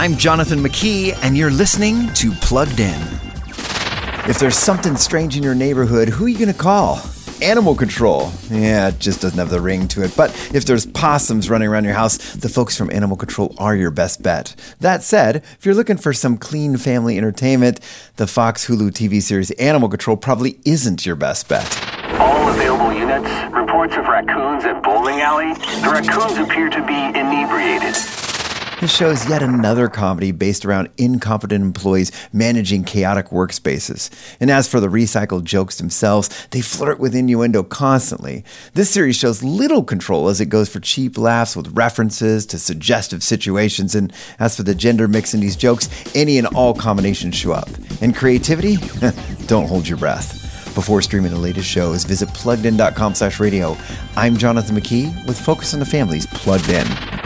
I'm Jonathan McKee, and you're listening to Plugged In. If there's something strange in your neighborhood, who are you going to call? Animal control. Yeah, it just doesn't have the ring to it. But if there's possums running around your house, the folks from Animal Control are your best bet. That said, if you're looking for some clean family entertainment, the Fox Hulu TV series Animal Control probably isn't your best bet. All available units, reports of raccoons at bowling alley. The raccoons appear to be inebriated. This show is yet another comedy based around incompetent employees managing chaotic workspaces. And as for the recycled jokes themselves, they flirt with innuendo constantly. This series shows little control as it goes for cheap laughs with references to suggestive situations. And as for the gender mix in these jokes, any and all combinations show up. And creativity? Don't hold your breath. Before streaming the latest shows, visit pluggedin.com/radio. I'm Jonathan McKee with Focus on the Family's Plugged In.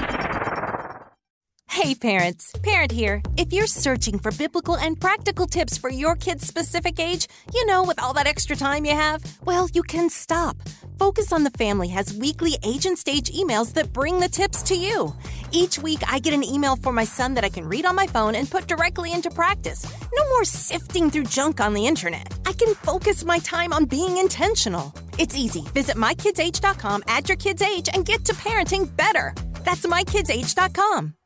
Hey parents, Parent here. If you're searching for biblical and practical tips for your kid's specific age, with all that extra time you have, well, you can stop. Focus on the Family has weekly age and stage emails that bring the tips to you. Each week, I get an email for my son that I can read on my phone and put directly into practice. No more sifting through junk on the internet. I can focus my time on being intentional. It's easy. Visit mykidsage.com, add your kid's age, and get to parenting better. That's mykidsage.com.